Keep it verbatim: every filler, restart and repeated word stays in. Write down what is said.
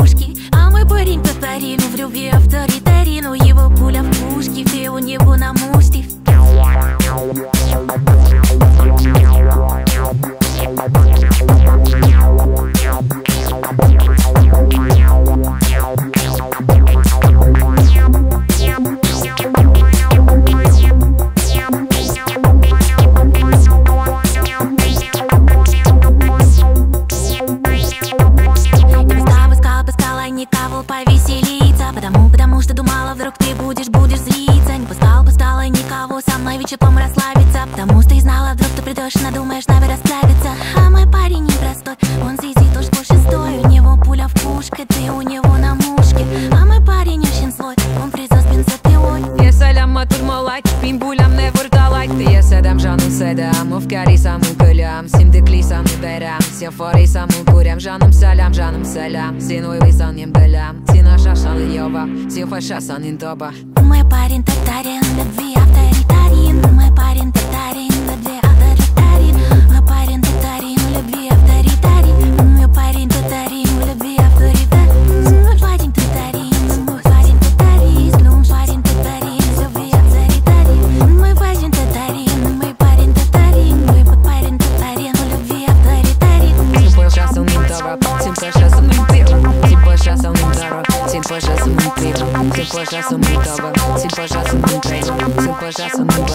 пушки. А мой парень татарин, в любви авторитарин. У его пуля в пушке, ты у него на мушке. Никого повеселиться, потому, потому что думала, вдруг ты будешь, будешь злиться. Не пускал, пускала никого со мной вечером расслабиться, потому что и знала, вдруг ты придешь, надумаешь нами расправиться. А мой парень непростой, он сидит уж по шестой. У него пуля в пушке, ты у него на мушке. А мой парень очень злой, он призоспен за пилой. Yeselemma turmalak, bin bulam ne vurdalak. Yesedem canım sedem, ufkarisam ukölem. Simdiklisam uberem, sinforisam ukurem. Canım selam, canım selam. Sin uylisan yemdelem, sin aşaşan yova, sin faşasan intoba. Мой парень татарин, любви авторитарин. Мой парень татарин, любви авторитарин. Мой парень татарин, любви авторитарин. Мой парень татарин, любви авторитарин. Мой парень татарин, мой парень татарин. Мой парень татарин, любви авторитарин. Мой парень татарин, мой парень татарин. Мой парень татарин, любви авторитарин. Sin faşasan intoba, sin faşasan intoba. Sin faşasan intoba, sin faşasan intoba. Sin faşasan intoba, sin faşasan intoba. Sin faşasan intoba.